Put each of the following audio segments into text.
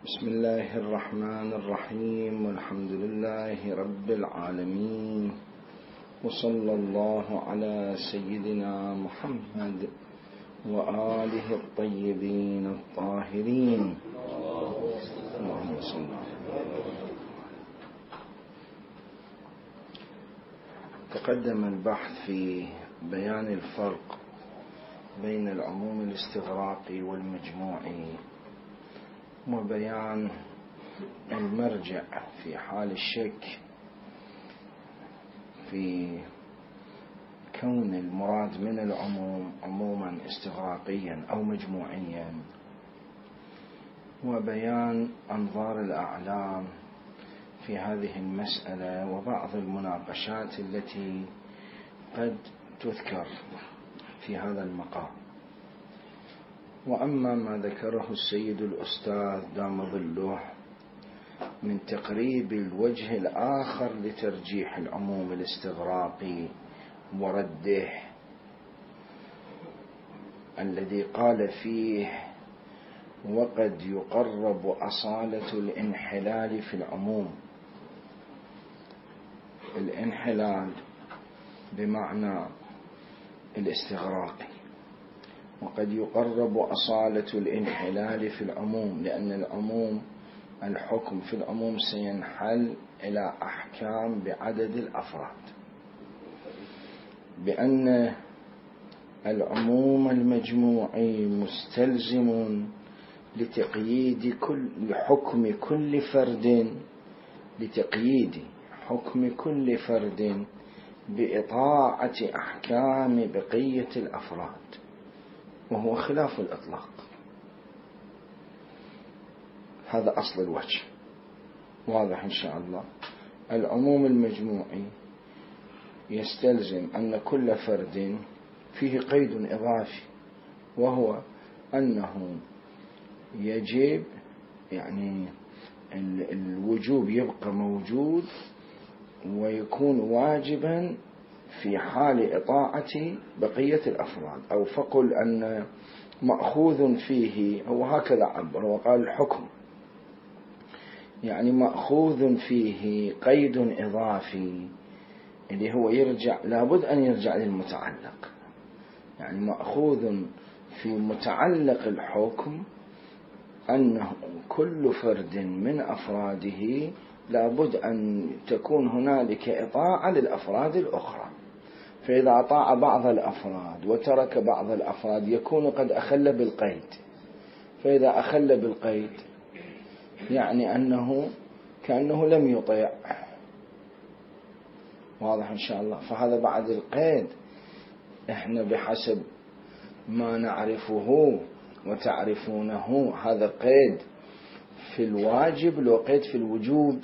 بسم الله الرحمن الرحيم، والحمد لله رب العالمين، وصلى الله على سيدنا محمد وآله الطيبين الطاهرين. اللهم صل على. تقدم البحث في بيان الفرق بين العموم الاستغراقي والمجموعي، وبيان المرجع في حال الشك في كون المراد من العموم عموما استغراقيا أو مجموعيا، وبيان أنظار الأعلام في هذه المسألة وبعض المناقشات التي قد تذكر في هذا المقام. وأما ما ذكره السيد الأستاذ دام ظله من تقريب الوجه الآخر لترجيح العموم الاستغراقي ورده، الذي قال فيه: وقد يقرب أصالة الانحلال في العموم. الانحلال بمعنى الاستغراقي، وقد يقرب أصالة الانحلال في العموم، لأن العموم الحكم في العموم سينحل إلى أحكام بعدد الأفراد، بأن العموم المجموعي مستلزم لتقييد حكم كل فرد بإطاعة أحكام بقية الأفراد، وهو خلاف الإطلاق. هذا أصل الوجه، واضح إن شاء الله. العموم المجموعي يستلزم أن كل فرد فيه قيد إضافي، وهو أنه يجب الوجوب يبقى موجود ويكون واجبا في حال إطاعة بقية الأفراد، أو فقل أن مأخوذ فيه، هو هكذا عبر وقال الحكم مأخوذ فيه قيد إضافي اللي هو يرجع، لابد أن يرجع للمتعلق. مأخوذ في متعلق الحكم أنه كل فرد من أفراده لابد أن تكون هنالك إطاعة للأفراد الأخرى، فإذا أطاع بعض الأفراد وترك بعض الأفراد يكون قد أخل بالقيد، فإذا أخل بالقيد أنه كأنه لم يطيع. واضح إن شاء الله. فهذا بعد القيد إحنا بحسب ما نعرفه وتعرفونه، هذا قيد في الواجب لو قيد في الوجوب،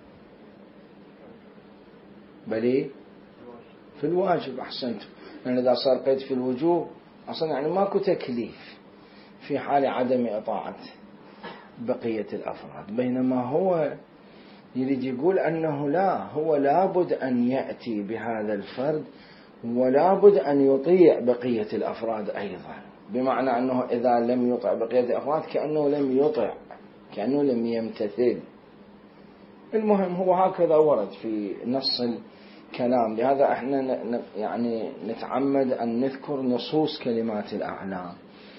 بل في الواجب. أحسنت. لأن إذا صار قيد في الوجوب أصلا ماكو تكليف في حال عدم إطاعة بقية الأفراد، بينما هو يريد يقول أنه هو لابد أن يأتي بهذا الفرد ولابد أن يطيع بقية الأفراد أيضا، بمعنى أنه إذا لم يطع بقية الأفراد كأنه لم يطع، كأنه لم يمتثل. المهم هو هكذا ورد في نص الكلام. لهذا احنا نتعمد أن نذكر نصوص كلمات الأعلام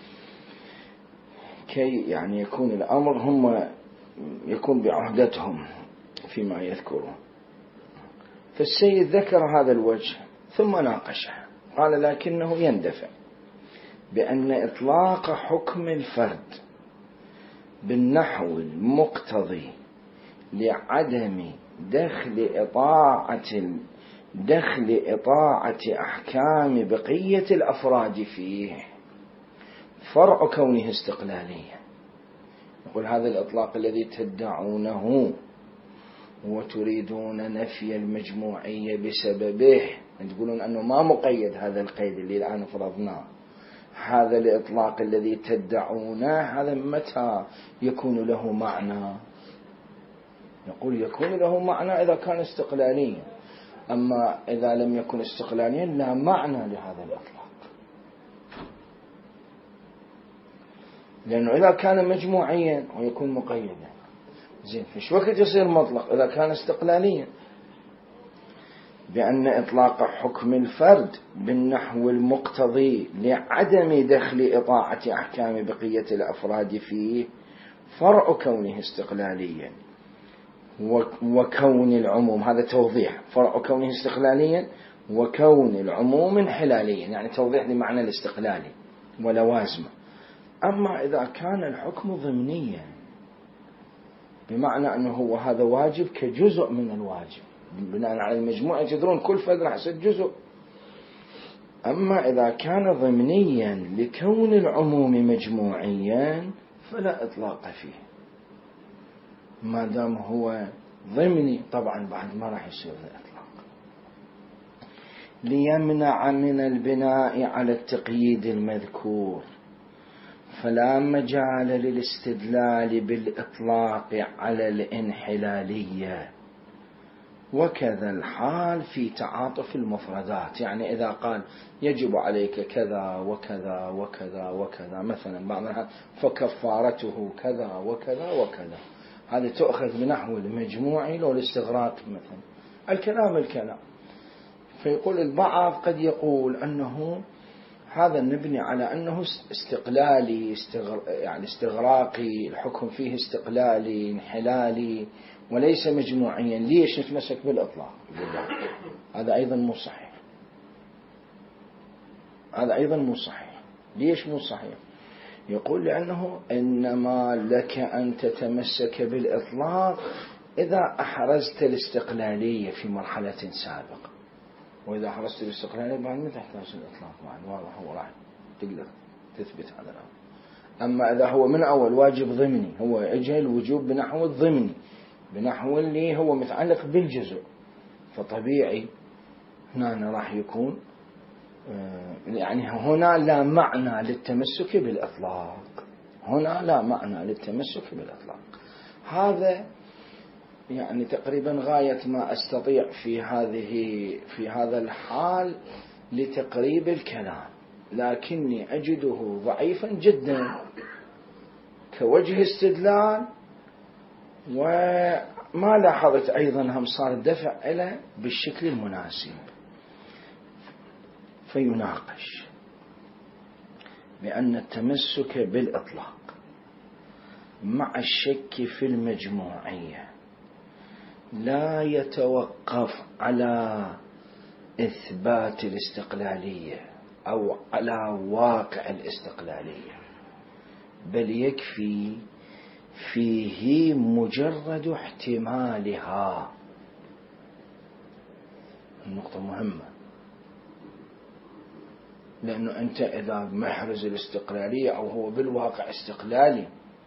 كي يكون الأمر هم يكون بعهدتهم فيما يذكرون. فالسيد ذكر هذا الوجه ثم ناقشه، قال: لكنه يندفع بأن إطلاق حكم الفرد بالنحو المقتضي لعدم دخل إطاعة أحكام بقية الأفراد فيه فرع كونه استقلاليا. يقول: هذا الإطلاق الذي تدعونه وتريدون نفي المجموعية بسببه، تقولون أنه ما مقيد هذا القيد اللي الآن فرضناه، هذا الإطلاق الذي تدعونه هذا متى يكون له معنى؟ يقول: يكون له معنى إذا كان استقلاليا، أما إذا لم يكن استقلاليا لا معنى لهذا الإطلاق. لأنه إذا كان مجموعيا ويكون مقيدا. زين، في وقت يصير مطلق؟ إذا كان استقلاليا، بأن إطلاق حكم الفرد بالنحو المقتضي لعدم دخل إطاعة أحكام بقية الأفراد فيه فرع كونه استقلاليا، وكون العموم، هذا توضيح، فرع كونه استقلاليا وكون العموم انحلاليا، يعني توضيح لمعنى الاستقلالي ولوازمه. أما إذا كان الحكم ضمنيا، بمعنى أنه هو هذا واجب كجزء من الواجب بناء على المجموعة، تدرون كل فرد راح يصير جزء. أما إذا كان ضمنيا لكون العموم مجموعيا فلا إطلاق فيه، ما دام هو ضمني طبعا بعد ما راح يصير الإطلاق. ليمنع من البناء على التقييد المذكور، فلا مجال للاستدلال بالإطلاق على الانحلالية. وكذا الحال في تعاطف المفردات، يعني إذا قال يجب عليك كذا وكذا وكذا وكذا مثلا بعضها فكفارته كذا وكذا وكذا، هذه تؤخذ بنحو المجموعي لو الاستغراق مثلا الكلام. فيقول البعض قد يقول أنه هذا نبني على أنه استقلالي، يعني استغراقي، الحكم فيه استقلالي انحلالي وليس مجموعيا، ليش نتمسك بالإطلاق؟ هذا أيضا مو صحيح، هذا أيضا مو صحيح. ليش مو صحيح؟ يقول لأنه إنما لك أن تتمسك بالإطلاق إذا أحرزت الاستقلالية في مرحلة سابقة، وإذا أحرزت الاستقلالية بعد ما تحتاج الإطلاق، بعد واضح هو راح تقدر تثبت هذا الأمر. أما إذا هو من أول واجب ضمني، هو أجل الوجوب بنحو الضمني، بنحو اللي هو متعلق بالجزء، فطبيعي هنا راح يكون يعني هنا لا معنى للتمسك بالإطلاق، هنا لا معنى للتمسك بالإطلاق. هذا يعني تقريبا غاية ما أستطيع في هذا الحال لتقريب الكلام، لكني أجده ضعيفا جدا كوجه استدلال، وما لاحظت أيضا هم صار الدفع إلى بالشكل المناسب. فيناقش بأن التمسك بالإطلاق مع الشك في المجموعية لا يتوقف على إثبات الاستقلالية أو على واقع الاستقلالية، بل يكفي فيه مجرد احتمالها. النقطة مهمة، لأنه أنت إذا محرز الاستقلالية أو هو بالواقع استقلالي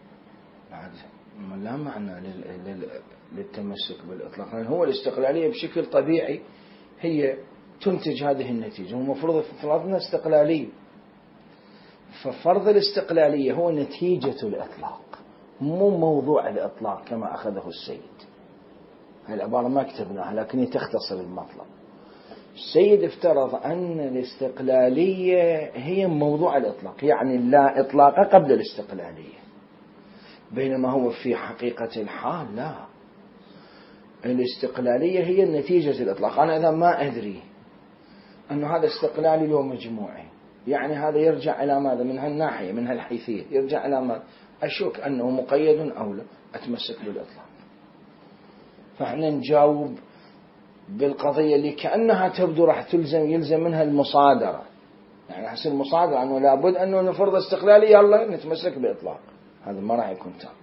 لا معنى للتمسك بالإطلاق، لأن هو الاستقلالية بشكل طبيعي هي تنتج هذه النتيجة، ومفروض فرضنا استقلالية، ففرض الاستقلالية هو نتيجة الإطلاق مو موضوع الإطلاق كما أخذه السيد. هاي العبارة ما كتبناها لكن تختصر المطلب. السيد افترض أن الاستقلالية هي موضوع الإطلاق، يعني لا إطلاق قبل الاستقلالية، بينما هو في حقيقة الحال لا، الاستقلالية هي نتيجة الإطلاق. أنا إذا ما أدري أن هذا استقلالي لو مجموعي، يعني هذا يرجع إلى ماذا؟ من هالناحية، من هالحيثية يرجع إلى ماذا؟ أشك أنه مقيد أو لا، أتمسك بالإطلاق. فإحنا نجاوب بالقضية اللي كأنها تبدو راح يلزم منها المصادرة، يعني حسب المصادرة أنه لابد أنه نفرض استقلالي يلا نتمسك بالإطلاق، هذا ما راح يكون تام.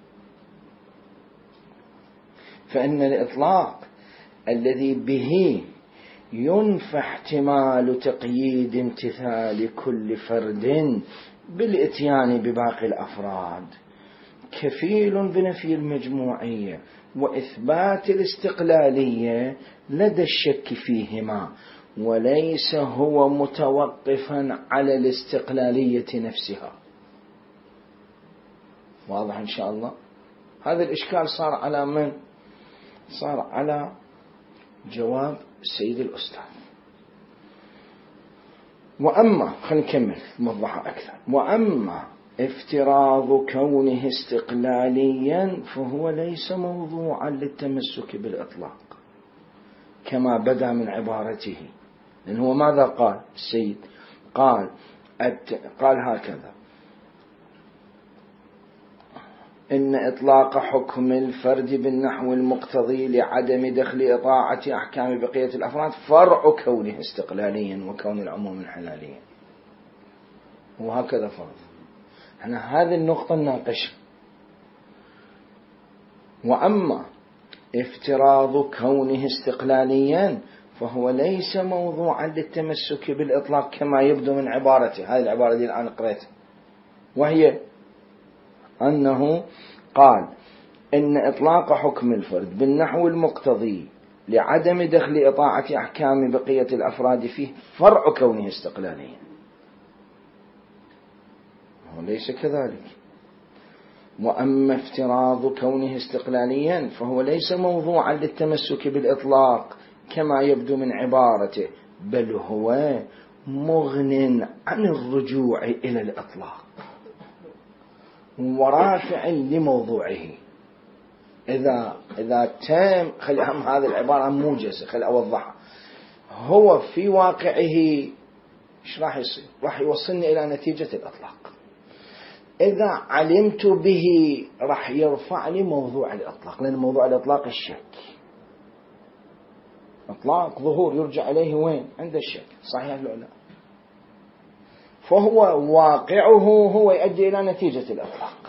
فإن الإطلاق الذي به ينفى احتمال تقييد امتثال كل فرد بالإتيان بباقي الأفراد كفيل بنفي المجموعية وإثبات الاستقلالية لدى الشك فيهما، وليس هو متوقفا على الاستقلالية نفسها. واضح إن شاء الله؟ هذا الإشكال صار على من؟ صار على جواب السيد الأستاذ. وأما خلينا نكمل موضحة أكثر. وأما افتراض كونه استقلاليا فهو ليس موضوعا للتمسك بالإطلاق كما بدا من عبارته. لأن هو ماذا قال السيد؟ قال هكذا: إن إطلاق حكم الفرد بالنحو المقتضي لعدم دخل إطاعة أحكام بقية الأفراد فرع كونه استقلاليا وكون العموم حلاليا. وهكذا فرض. احنا هذه النقطة نناقشها. وأما افتراض كونه استقلاليا فهو ليس موضوعا للتمسك بالإطلاق كما يبدو من عبارته. هذه العبارة دي الآن قريتها، وهي أنه قال: إن إطلاق حكم الفرد بالنحو المقتضي لعدم دخل إطاعة أحكام بقية الأفراد فيه فرع كونه استقلاليا. وليس كذلك. وأما افتراض كونه استقلاليا فهو ليس موضوعا للتمسك بالإطلاق كما يبدو من عبارته، بل هو مغن عن الرجوع إلى الإطلاق ورافع لموضوعه. إذا تم، خلي أهم هذه العبارة موجزة، خلي أوضحها. هو في واقعه إيش راح يصير؟ راح يوصلني إلى نتيجة الإطلاق. إذا علمت به راح يرفع لي موضوع الإطلاق، لأن موضوع الإطلاق الشك. إطلاق ظهور يرجع إليه وين؟ عند الشك، صحيح ولا لا؟ فهو واقعه هو يؤدي إلى نتيجة الإطلاق.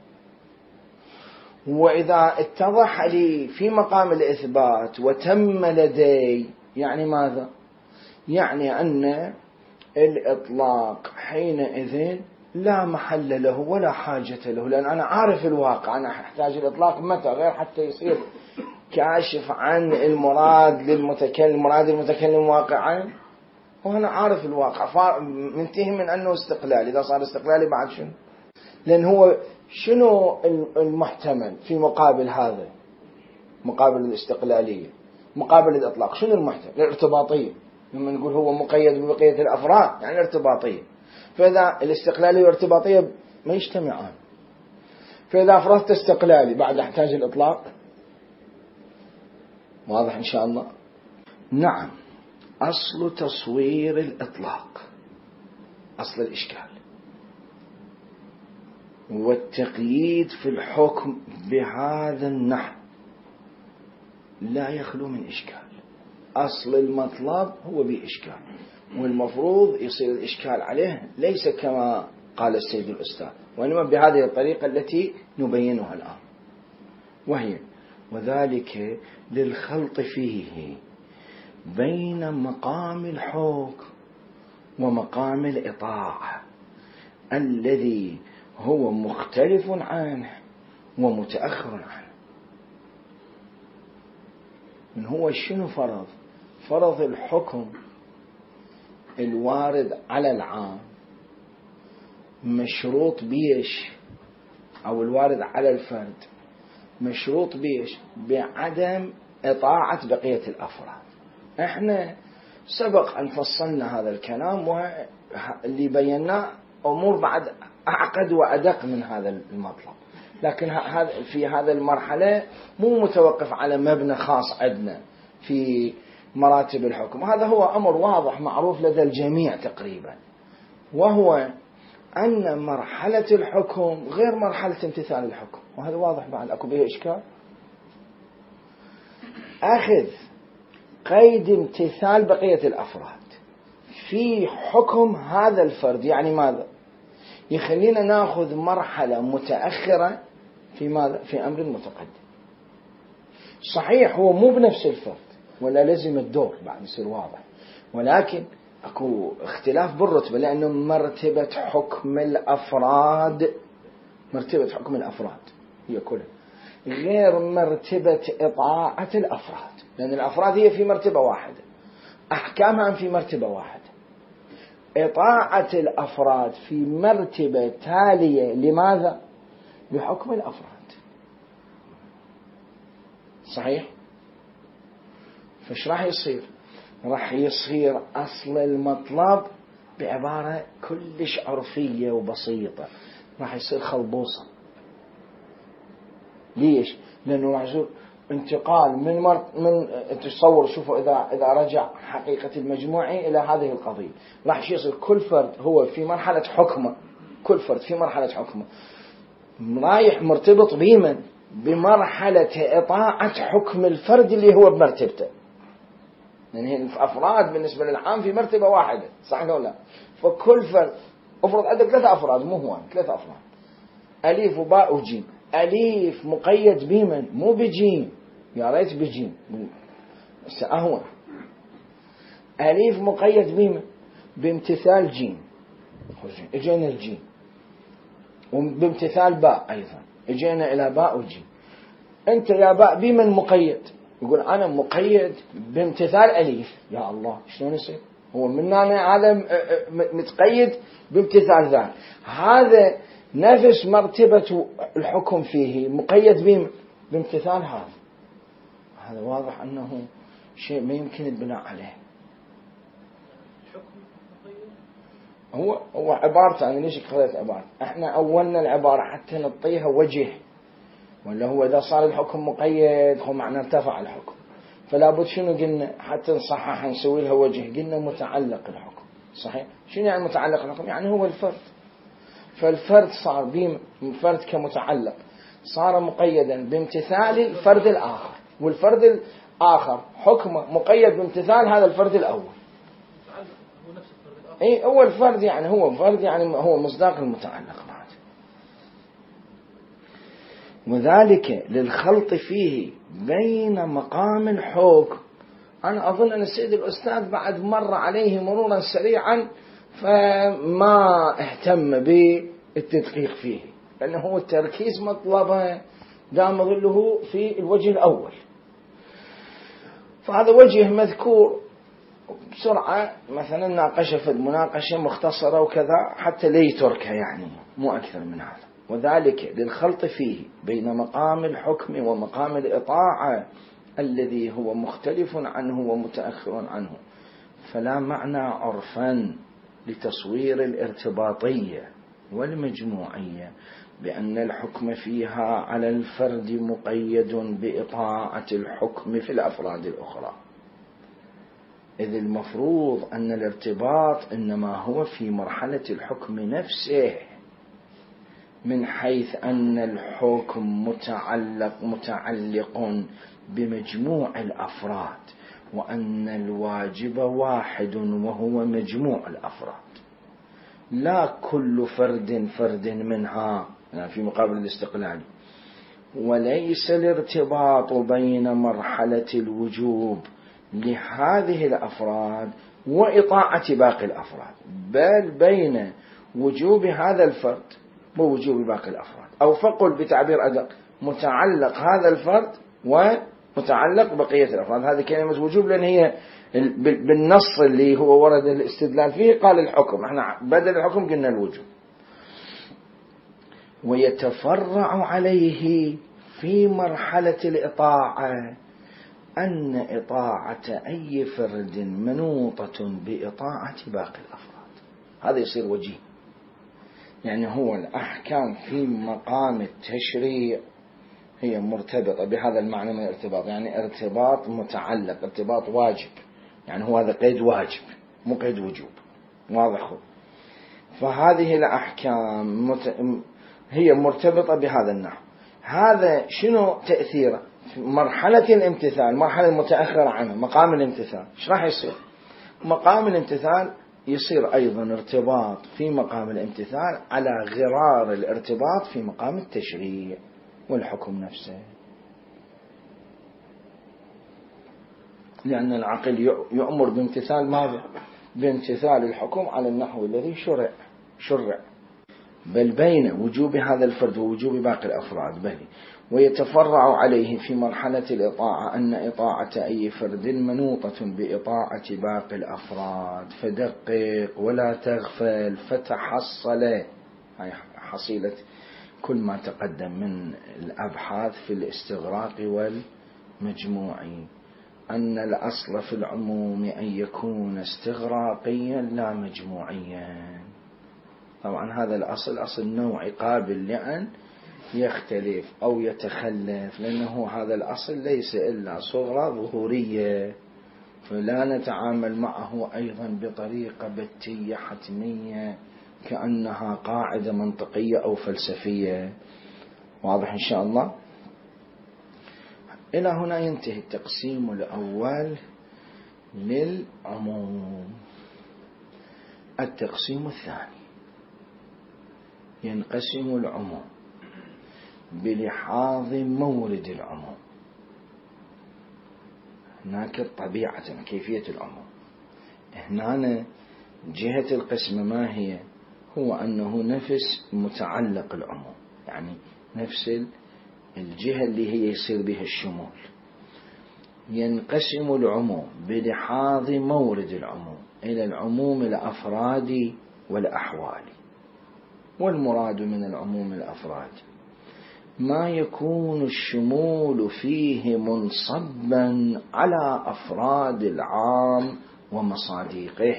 وإذا اتضح لي في مقام الإثبات وتم لدي، يعني ماذا؟ يعني أن الإطلاق حينئذ لا محل له ولا حاجة له، لأن أنا عارف الواقع. أنا أحتاج الإطلاق متى؟ غير حتى يصير كاشف عن المراد للمتكلم، مراد المتكلم واقعا، وأنا عارف الواقع، منتهي من أنه استقلال. إذا صار استقلالي بعد شنو؟ لأن هو شنو المحتمل في مقابل هذا؟ مقابل الاستقلالية، مقابل الإطلاق، شنو المحتمل؟ الارتباطية. لما نقول هو مقيد ببقية الأفراد يعني الارتباطية. فإذا الاستقلالية والارتباطية ما يجتمعان، فإذا أفرضت استقلالي بعد أحتاج الإطلاق. واضح إن شاء الله؟ نعم. أصل تصوير الإطلاق، أصل الإشكال والتقييد في الحكم بهذا النحو لا يخلو من إشكال. أصل المطلب هو بإشكال، والمفروض يصير الإشكال عليه ليس كما قال السيد الأستاذ، وإنما بهذه الطريقة التي نبينها الآن، وهي: وذلك للخلط فيه بين مقام الحكم ومقام الإطاعة الذي هو مختلف عنه ومتأخر عنه. من هو شنو فرض؟ فرض الحكم الوارد على العام مشروط بيش، أو الوارد على الفرد مشروط بيش؟ بعدم إطاعة بقية الأفراد. احنا سبق أن فصلنا هذا الكلام، واللي بيناه أمور بعد أعقد وأدق من هذا المطلب، لكن في هذا المرحلة مو متوقف على مبنى خاص عندنا في مراتب الحكم. هذا هو أمر واضح معروف لدى الجميع تقريبا، وهو أن مرحلة الحكم غير مرحلة امتثال الحكم، وهذا واضح بعد أكو به إشكال. أخذ قيد امتثال بقية الأفراد في حكم هذا الفرد يعني ماذا؟ يخلينا نأخذ مرحلة متأخرة في ماذا؟ في أمر متقدم. صحيح هو مو بنفس الفرد ولا لازم الدور بعد يصير واضح، ولكن أكو اختلاف بالرتبة، لأنه مرتبة حكم الأفراد، مرتبة حكم الأفراد هي كلها غير مرتبة إطاعة الأفراد، لأن الأفراد هي في مرتبة واحدة، أحكامها في مرتبة واحدة. إطاعة الأفراد في مرتبة تالية لماذا؟ لحكم الأفراد. صحيح؟ فايش راح يصير؟ راح يصير أصل المطلب بعبارة كلش عرفية وبسيطة: راح يصير خلبوصة. ليش؟ لأنه راح يصير انتقال من تصور. شوفوا إذا رجع حقيقة المجموعي إلى هذه القضية، راح يصير كل فرد هو في مرحلة حكمه، كل فرد في مرحلة حكمه رايح مرتبط بمن؟ بمرحلة إطاعة حكم الفرد اللي هو بمرتبته. يعني الأفراد بالنسبة للعام في مرتبة واحدة، صح ولا لا؟ فكل فرد، افرض عندك 3 أفراد، مو هو 3 أفراد، أليف وباء وجيم. أليف مقيد بمن؟ مو بجيم، يا ريت بجيم أهون. أليف مقيد بمن؟ بامتثال جيم، اجينا الجيم. وبامتثال باء أيضا اجينا إلى باء وجيم. أنت يا باء بمن مقيد؟ يقول أنا مقيد بامتثال أليف. يا الله، شلون يصير؟ هو مننا هذا متقيد بامتثال ذا، هذا نفس مرتبة الحكم فيه مقيد بامتثال هذا. هذا واضح أنه شيء ما يمكن البناء عليه. هو عبارته، أنا ليش خليت عبارة؟ احنا أولنا العبارة حتى نعطيها وجه، ولا هو إذا صار الحكم مقيد هو معنى ارتفع الحكم. فلا بد شنو قلنا حتى نصحح نسوي لها وجه؟ قلنا متعلق الحكم. صحيح؟ شنو يعني متعلق الحكم؟ يعني هو الفرد. فالفرد صار فرد كمتعلق، صار مقيدا بامتثال الفرد الآخر، والفرد الآخر حكمه مقيد بامتثال هذا الفرد الأول. اي هو الفرد، يعني هو فرد، يعني هو مصداق المتعلق بعد. وذلك للخلط فيه بين مقام الحكم. أنا أظن أن السيد الأستاذ بعد مر عليه مرورا سريعا فما اهتم بالتدقيق فيه، لأنه هو التركيز مطلبه دام ظله في الوجه الأول. فهذا وجه مذكور بسرعة، مثلا ناقشه في المناقشة مختصرة وكذا حتى لا يتركها، يعني مو أكثر من هذا. وذلك للخلط فيه بين مقام الحكم ومقام الإطاعة الذي هو مختلف عنه ومتأخر عنه، فلا معنى عرفا لتصوير الارتباطية والمجموعية بأن الحكم فيها على الفرد مقيد بإطاعة الحكم في الأفراد الأخرى، إذ المفروض أن الارتباط إنما هو في مرحلة الحكم نفسه، من حيث أن الحكم متعلق بمجموع الأفراد، وأن الواجب واحد وهو مجموع الأفراد، لا كل فرد منها، يعني في مقابل الاستقلال. وليس الارتباط بين مرحلة الوجوب لهذه الأفراد وإطاعة باقي الأفراد، بل بين وجوب هذا الفرد ووجوب باقي الأفراد، أو فقل بتعبير أدق متعلق هذا الفرد ومتعلق بقية الأفراد. هذه كلمة وجوب لأن هي بالنص اللي هو ورد الاستدلال فيه قال الحكم، احنا بدل الحكم قلنا الوجوب. ويتفرع عليه في مرحلة الإطاعة أن إطاعة أي فرد منوطة بإطاعة باقي الأفراد. هذا يصير وجيه، يعني هو الأحكام في مقام التشريع هي مرتبطة بهذا المعنى من الارتباط، يعني ارتباط متعلق، ارتباط واجب، يعني هو هذا قيد واجب مو قيد وجوب. واضح؟ فهذه الأحكام هي مرتبطة بهذا النحو. هذا شنو تأثيره؟ مرحلة الامتثال، مرحلة متأخرة عنه، مقام الامتثال. ايش راح يصير؟ مقام الامتثال يصير أيضا ارتباط في مقام الامتثال على غرار الارتباط في مقام التشريع والحكم نفسه، لأن العقل يؤمر بامتثال ماذا؟ بامتثال الحكم على النحو الذي شرع، بل بين وجوب هذا الفرد ووجوب باقي الأفراد بل. ويتفرع عليه في مرحلة الإطاعة أن إطاعة أي فرد منوطة بإطاعة باقي الأفراد. فدقق ولا تغفل فتحصل، هاي حصيلة كل ما تقدم من الأبحاث في الاستغراق والمجموعي، أن الأصل في العموم أن يكون استغراقيا لا مجموعيا. طبعا هذا الأصل أصل نوعي قابل لأن يختلف أو يتخلف، لأنه هذا الأصل ليس إلا صغرى ظهورية، فلا نتعامل معه أيضا بطريقة بتية حتمية كأنها قاعدة منطقية أو فلسفية. واضح إن شاء الله؟ إلى هنا ينتهي التقسيم الأول للعموم. التقسيم الثاني: ينقسم العموم بلحاظ مورد العموم. هناك طبيعة كيفية العموم. هنا جهة القسم ما هي؟ هو أنه نفس متعلق العموم، يعني نفس الجهة اللي هي يصير بها الشمول. ينقسم العموم بلحاظ مورد العموم إلى العموم الأفراد والأحوال. والمراد من العموم الأفراد ما يكون الشمول فيه منصبا على أفراد العام ومصادقه،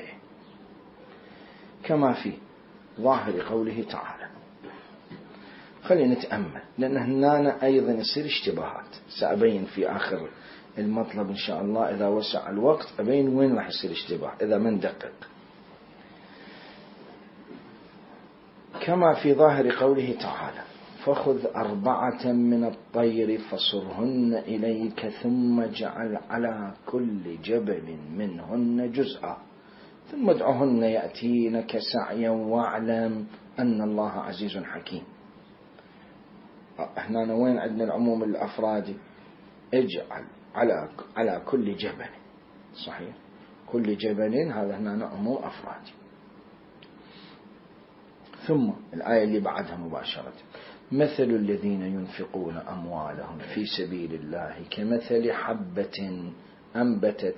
كما في ظاهر قوله تعالى. خلينا نتأمل، لأن هنا أيضا يصير اشتباهات. سأبين في آخر المطلب إن شاء الله إذا وسع الوقت، أبين وين راح يصير اشتباه إذا من دقق. كما في ظاهر قوله تعالى: فخذ 4 من الطير فصرهن إليك ثم اجعل على كل جبل منهن جزءا ثم ادعهن يأتينك سعيا واعلم أن الله عزيز حكيم. هنا وين عندنا العموم الأفرادي؟ اجعل على كل جبل، صحيح، كل جبل هذا هنا عموم أفرادي. ثم الآية اللي بعدها مباشرة: مثل الذين ينفقون أموالهم في سبيل الله كمثل حبة أنبتت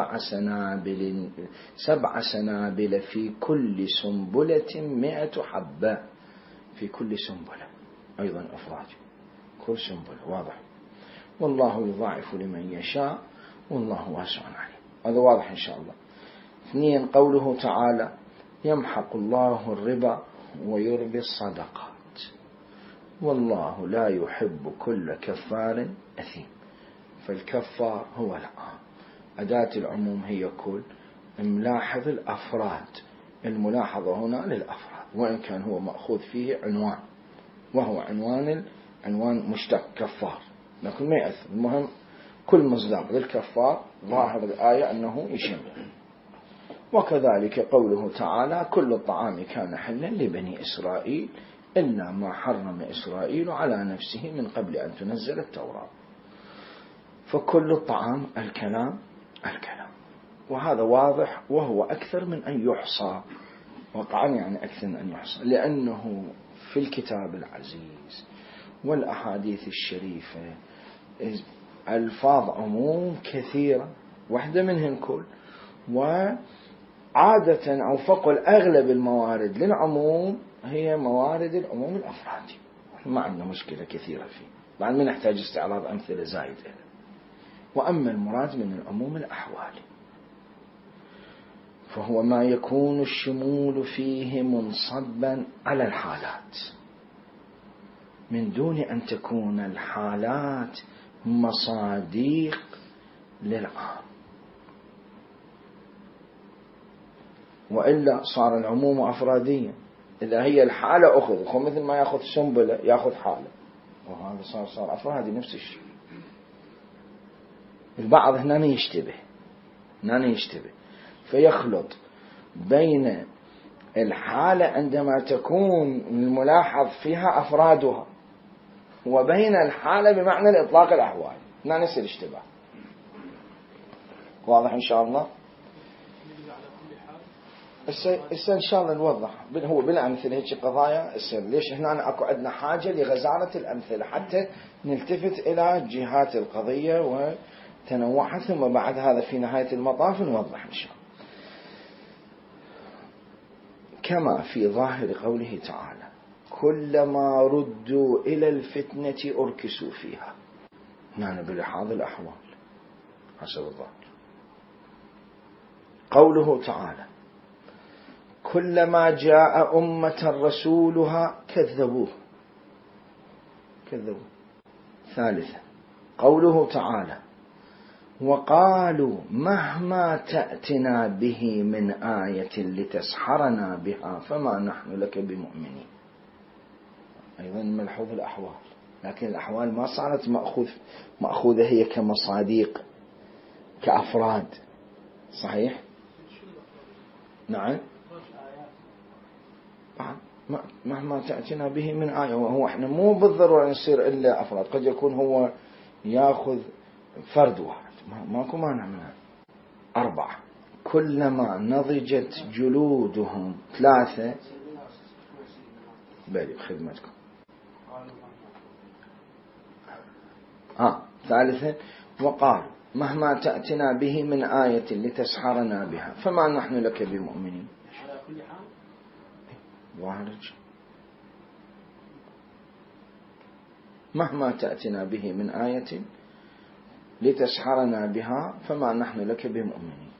7 سنابل في كل سنبلة 100 حبة. في كل سنبلة أيضا أفراد، كل سنبلة، واضح. والله يضاعف لمن يشاء والله واسع عليم. هذا واضح إن شاء الله. 2 قوله تعالى: يمحق الله الربا ويربي الصدقات والله لا يحب كل كفار أثيم. فالكفار هو العام، أداة العموم هي كل. ملاحظ الأفراد، الملاحظة هنا للأفراد، وإن كان هو مأخوذ فيه عنوان، وهو عنوان مشتق كفار، لكن ما يأثر. المهم كل مصداق للكفار ظاهر الآية أنه يشمل. وكذلك قوله تعالى: كل الطعام كان حلا لبني إسرائيل إلا ما حرم إسرائيل على نفسه من قبل أن تنزل التوراة. فكل الطعام الكلام، وهذا واضح، وهو أكثر من أن يحصى. وقعا يعني أكثر من أن يحصى، لأنه في الكتاب العزيز والأحاديث الشريفة ألفاظ عموم كثيرة، واحدة منهن كل. وعادة أو فقل أغلب الموارد للعموم هي موارد العموم الأفرادي، ما عندنا مشكلة كثيرة فيه، بعد ما نحتاج استعراض أمثلة زايدة. وأما المراد من العموم الأحوال فهو ما يكون الشمول فيه منصبا على الحالات من دون أن تكون الحالات مصاديق للعام، وإلا صار العموم أفراديا. إذا هي الحالة أخذ مثل ما يأخذ سنبلة يأخذ حالة، وهذا صار أفرادي نفس الشيء. البعض هنا يشتبه فيخلط بين الحالة عندما تكون الملاحظ فيها أفرادها وبين الحالة بمعنى الإطلاق الأحوال. هنا نفس الاشتباه. واضح إن شاء الله؟ إن شاء الله نوضح هو بالأمثلة هيك قضايا. ليش هنا أكو عندنا حاجة لغزارة الأمثلة حتى نلتفت إلى جهات القضية وتنوعها، ثم بعد هذا في نهاية المطاف نوضح إن شاء الله. كما في ظاهر قوله تعالى: كلما ردوا إلى الفتنة أركسوا فيها. يعني بلحاظ الأحوال حسب الظاهر. قوله تعالى: كلما جاء أمة رسولها كذبوه. ثالثا قوله تعالى وقالوا مهما تأتنا به من آية لتسحرنا بها فما نحن لك بمؤمنين. أيضا ملحوظ الأحوال، لكن الأحوال ما صارت مأخوذة هي كمصاديق كأفراد. صحيح؟ نعم. مهما تأتينا به من آية، وهو احنا مو بالضرورة نصير إلا أفراد، قد يكون هو يأخذ فرد واحد، ماكو مانع منها. 4 كلما نضجت جلودهم. 3 بالي خدمتكم. 3 وقال مهما تأتنا به من آية لتسحرنا بها فما نحن لك بمؤمنين. على كل حال وارج مهما تأتنا به من آية لتسحرنا بها فما نحن لك بمؤمنين.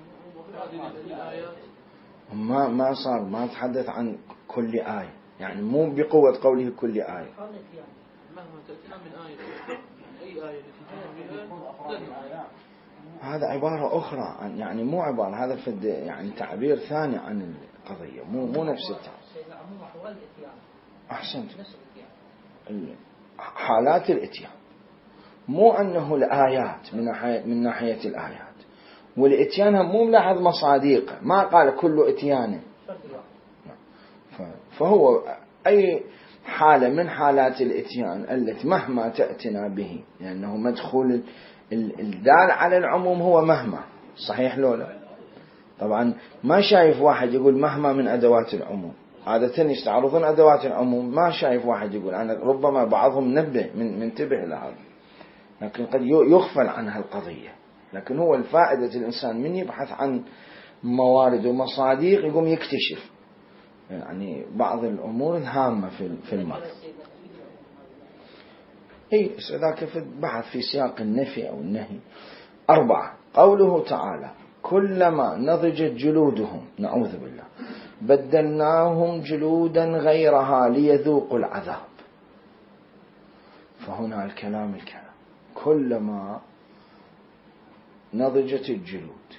ما صار، ما تحدث عن كل آية، يعني مو بقوة قوله كل آية. مهما تأتنا من آية، أي آية بها هذا عبارة أخرى، يعني مو عبارة، هذا يعني تعبير ثاني عن القضية، مو نفس التعبير. أحسنت. حالات الإتيان، مو أنه الآيات من ناحية الآيات، والإتيان مو ملاحظ مصاديق، ما قال كل إتيان، فهو أي حالة من حالات الإتيان التي مهما تأتنا به، لأنه مدخول الدال على العموم هو مهما. صحيح لولا؟ طبعا ما شايف واحد يقول مهما من أدوات العموم، عادة يستعرضون أدوات العموم، ما شايف واحد يقول، أنا ربما بعضهم منتبه لهذا، لكن قد يغفل عنها القضية. لكن هو الفائدة الإنسان من يبحث عن موارد ومصاديق يقوم يكتشف يعني بعض الأمور الهامة في المرء. ذاك في بحث في سياق النفي أو النهي. 4 قوله تعالى كلما نضجت جلودهم، نعوذ بالله، بدلناهم جلودا غيرها ليذوقوا العذاب. فهنا الكلام كلما نضجت الجلود،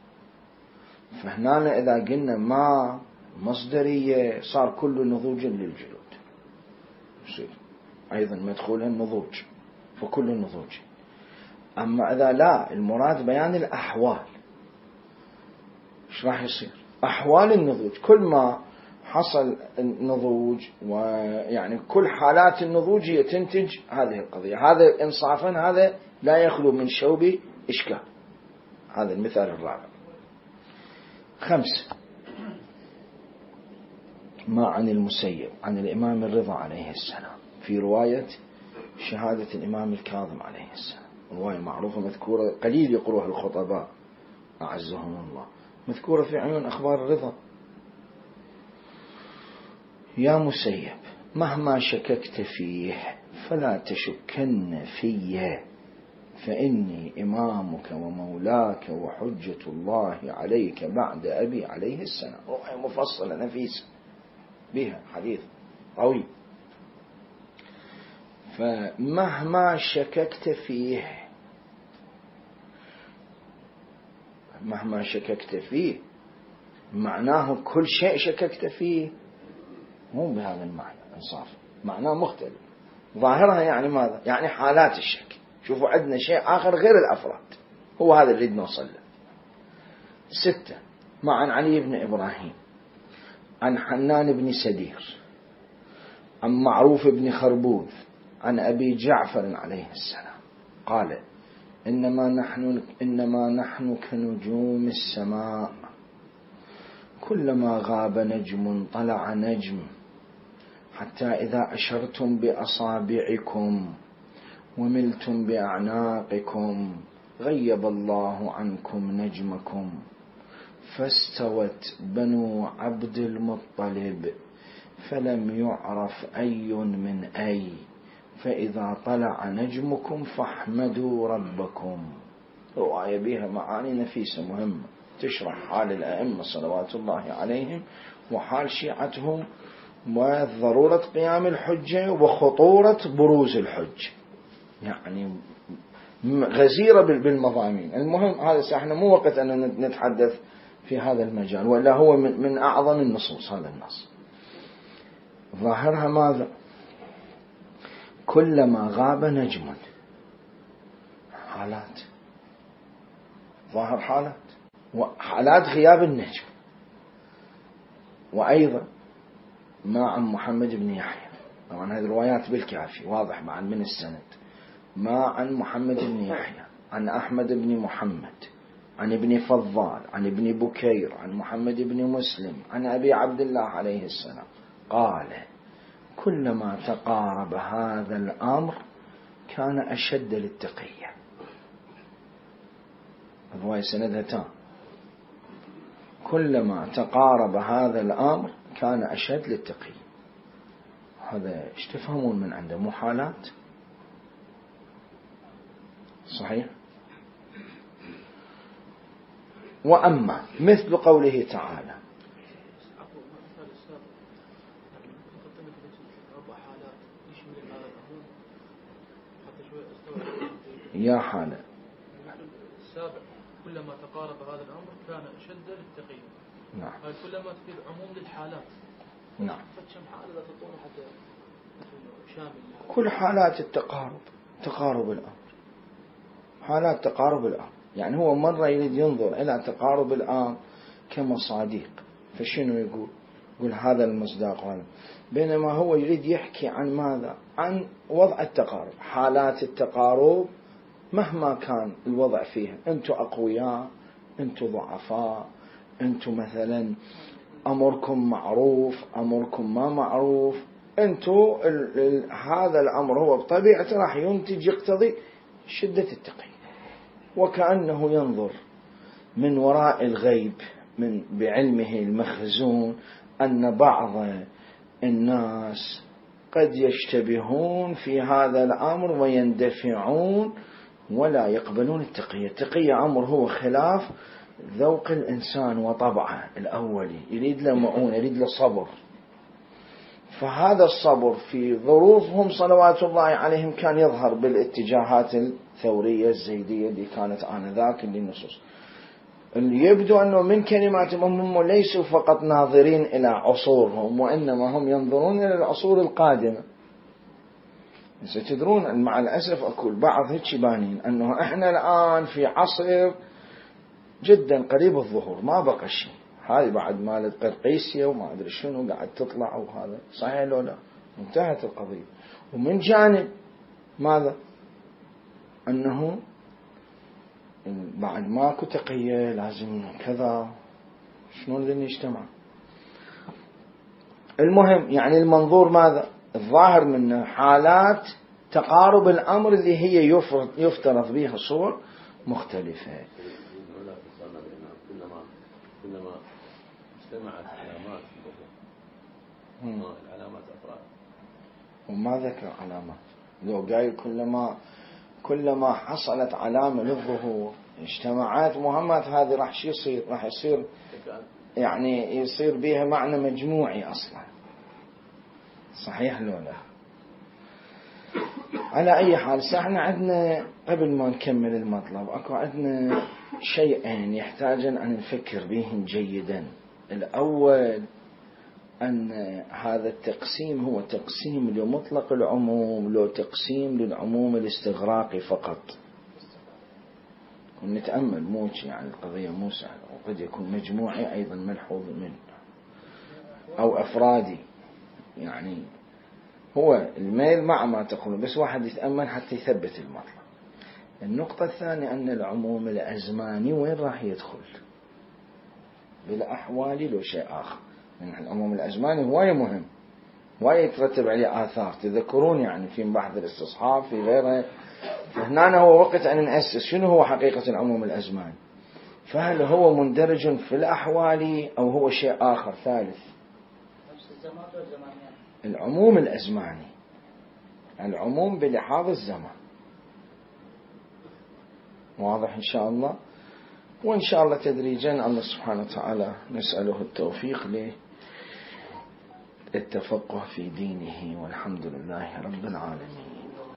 فهنا إذا قلنا ما مصدرية صار كل نضوج للجلود، يصير أيضا مدخولها النضوج، فكل النضوج. أما إذا لا، المراد بيان الأحوال، إيش راح يصير؟ أحوال النضوج، كل ما حصل النضوج، ويعني كل حالات النضوج هي تنتج هذه القضية. هذا إنصافا هذا لا يخلو من شوب إشكال. هذا المثال الرابع. 5 ما عن المسيب عن الإمام الرضا عليه السلام في رواية شهادة الإمام الكاظم عليه السلام، رواية معروفة مذكورة، قليل يقروها الخطباء أعزهم الله، مذكورة في عيون أخبار الرضا. يا مسيب مهما شككت فيه فلا تشكن فيه، فإني إمامك ومولاك وحجة الله عليك بعد أبي عليه السلام. رواية مفصلة نفيسة بها حديث قوي. فمهما شككت فيه، مهما شككت فيه معناه كل شيء شككت فيه، مو بهذا المعنى إنصاف، معناه مختلف. ظاهرها يعني ماذا؟ يعني حالات الشك. شوفوا عندنا شيء آخر غير الأفراد، هو هذا اللي نوصل له. 6 مع عن علي بن إبراهيم عن حنان بن سدير عن معروف بن خربوذ عن أبي جعفر عليه السلام قال إنما نحن كنجوم السماء، كلما غاب نجم طلع نجم، حتى إذا أشرتم بأصابعكم وملتم بأعناقكم غيب الله عنكم نجمكم، فاستوت بنو عبد المطلب فلم يعرف أي من أي، فإذا طلع نجمكم فاحمدوا ربكم. رواية بها معاني نفيسة مهمة. تشرح حال الأئمة صلوات الله عليهم وحال شيعتهم وضرورة قيام الحجة وخطورة بروز الحج، يعني غزيرة بالمضامين. المهم هذا احنا مو وقت أن نتحدث في هذا المجال، ولا هو من أعظم النصوص. هذا النص ظاهرها ماذا؟ كلما غاب نجم، حالات، ظاهر حالات وحالات غياب النجم. وأيضا ما عن محمد بن يحيى، طبعا هذه الروايات بالكافي واضح مع من السند، ما عن محمد بن يحيى عن أحمد بن محمد عن ابن فضال عن ابن بكير عن محمد بن مسلم عن أبي عبد الله عليه السلام قال كلما تقارب هذا الأمر كان أشد للتقية. الرواية سندها تام، كلما تقارب هذا الأمر كان أشد للتقية. هذا ايش تفهمون من عنده؟ محالات صحيح. وأما مثل قوله تعالى يا حالة السابع كلما تقارب هذا الأمر كان أشد للتقية. نعم. كلما تفيد عموم للحالات. نعم. فكم حالة لا تطول حتى شامل. كل حالات التقارب، تقارب الأمر، حالات تقارب الأمر. يعني هو مرة يريد ينظر إلى تقارب الأمر كمصادق، فشنو يقول؟ يقول هذا المصداق هذا، بينما هو يريد يحكي عن ماذا؟ عن وضع التقارب، حالات التقارب مهما كان الوضع فيها. أنتم أقوياء، أنتم ضعفاء، أنتم مثلا أمركم معروف، أمركم ما معروف، أنتم هذا الأمر هو بطبيعته راح ينتج يقتضي شدة التقية. وكأنه ينظر من وراء الغيب بعلمه المخزون أن بعض الناس قد يشتبهون في هذا الأمر ويندفعون ولا يقبلون التقية. التقية أمر هو خلاف ذوق الإنسان وطبعه الأولي، يريد له معونة، يريد له صبر. فهذا الصبر في ظروفهم صلوات الله عليهم كان يظهر بالاتجاهات الثورية الزيدية اللي كانت آنذاك للنصوص، اللي يبدو أنه من كلماتهم هم ليسوا فقط ناظرين إلى عصورهم، وإنما هم ينظرون إلى العصور القادمة. ستدرون مع الأسف أقول بعض هيك بانين أنه إحنا الآن في عصر جدا قريب الظهور، ما بقى شيء. هذه بعد مالت قرقيسية وما أدري شنو قاعد تطلع، وهذا صحيح لو لا؟ انتهت القضية. ومن جانب ماذا؟ أنه بعد ماكو تقية لازم كذا، شنو لازم يجتمع. المهم يعني المنظور ماذا؟ الظاهر منه حالات تقارب الأمر اللي هي يفترض بها صور مختلفة. كلما اجتمعت علامات العلامات أفراد، وما ذكر علامات، لو قايل كلما حصلت علامة للظهور اجتمعات مهمات، هذه راح يصير يعني يصير بها معنى مجموعي أصلا. صحيح لو لا؟ على أي حال احنا عندنا قبل ما نكمل المطلب أكو عندنا شيئين يحتاجن أن نفكر بهم جيدا. الأول أن هذا التقسيم هو تقسيم لمطلق العموم، لو تقسيم للعموم الاستغراقي فقط. ونتأمل موش يعني القضية مو سهلة، وقد يكون مجموعي أيضا ملحوظ منه أو أفرادي. يعني هو الميل مع ما تقول، بس واحد يتأمل حتى يثبت المطلب. النقطة الثانية أن العموم الأزماني وين راح يدخل؟ بالأحوال لو شيء آخر. يعني العموم الأزماني هواية مهم، هواية يترتب عليه آثار. تذكرون يعني في بحث الاستصحاب في غيره، فهنا هو وقت أن نأسس شنو هو حقيقة العموم الأزماني، فهل هو مندرج في الأحوال أو هو شيء آخر ثالث؟ العموم الأزماني، العموم بلحاظ الزمان. واضح إن شاء الله؟ وإن شاء الله تدريجا الله سبحانه وتعالى نسأله التوفيق للتفقه في دينه، والحمد لله رب العالمين.